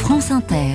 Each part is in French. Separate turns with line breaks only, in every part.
France Inter.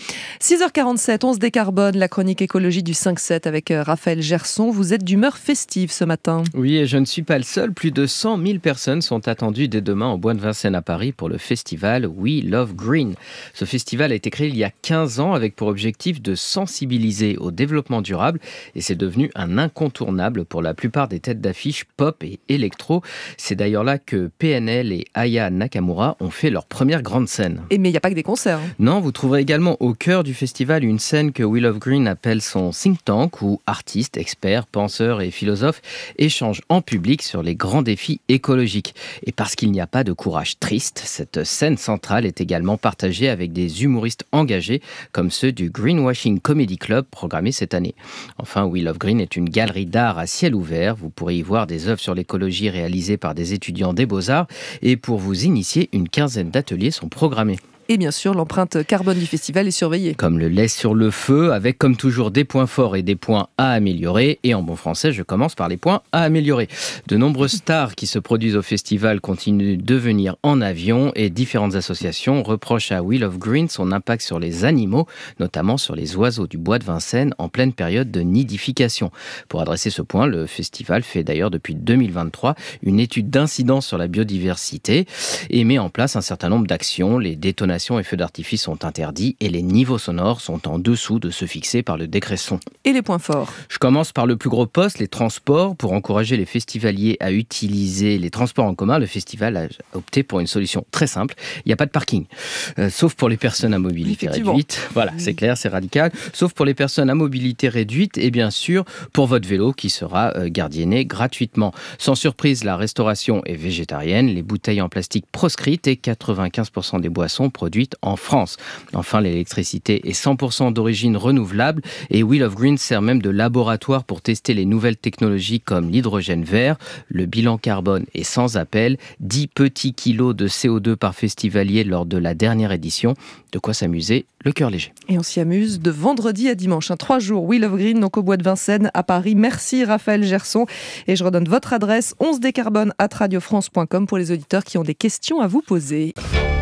6h47, on se décarbone, la chronique écologie du 5-7 avec Raphaël Gerson. Vous êtes d'humeur festive ce matin.
Oui, et je ne suis pas le seul. Plus de 100 000 personnes sont attendues dès demain au Bois de Vincennes à Paris pour le festival We Love Green. Ce festival a été créé il y a 15 ans avec pour objectif de sensibiliser au développement durable et c'est devenu un incontournable pour la plupart des têtes d'affiche pop et électro. C'est d'ailleurs là que PNL et Aya Nakamura ont fait leur première grande scène.
Mais il n'y a pas que des concerts.
Non, vous trouverez également au cœur du festival une scène que We Love Green appelle son think tank où artistes, experts, penseurs et philosophes échangent en public sur les grands défis écologiques. Et parce qu'il n'y a pas de courage triste, cette scène centrale est également partagée avec des humoristes engagés comme ceux du Greenwashing Comedy Club programmé cette année. Enfin, We Love Green est une galerie d'art à ciel ouvert. Vous pourrez y voir des œuvres sur l'écologie réalisées par des étudiants des Beaux-Arts et pour vous initier, une quinzaine d'ateliers sont programmés.
Et bien sûr, l'empreinte carbone du festival est surveillée.
Comme le lait sur le feu, avec comme toujours des points forts et des points à améliorer. Et en bon français, je commence par les points à améliorer. De nombreuses stars qui se produisent au festival continuent de venir en avion et différentes associations reprochent à We Love Green son impact sur les animaux, notamment sur les oiseaux du Bois de Vincennes en pleine période de nidification. Pour adresser ce point, le festival fait d'ailleurs depuis 2023 une étude d'incidence sur la biodiversité et met en place un certain nombre d'actions. Les détonations et feux d'artifice sont interdits et les niveaux sonores sont en dessous de ceux fixés par le décret son.
Et les points forts ?
Je commence par le plus gros poste, les transports. Pour encourager les festivaliers à utiliser les transports en commun, le festival a opté pour une solution très simple. Il n'y a pas de parking, sauf pour les personnes à mobilité réduite. Voilà, c'est clair, c'est radical. Sauf pour les personnes à mobilité réduite et bien sûr pour votre vélo qui sera gardienné gratuitement. Sans surprise, la restauration est végétarienne, les bouteilles en plastique proscrites et 95% des boissons produites en France. Enfin, l'électricité est 100% d'origine renouvelable et We Love Green sert même de laboratoire pour tester les nouvelles technologies comme l'hydrogène vert. Le bilan carbone est sans appel, 10 petits kilos de CO2 par festivalier lors de la dernière édition. De quoi s'amuser, le cœur léger.
Et on s'y amuse de vendredi à dimanche. 3 jours We Love Green, donc au Bois de Vincennes à Paris. Merci Raphaël Gerson. Et je redonne votre adresse, 11décarbone@radiofrance.com pour les auditeurs qui ont des questions à vous poser.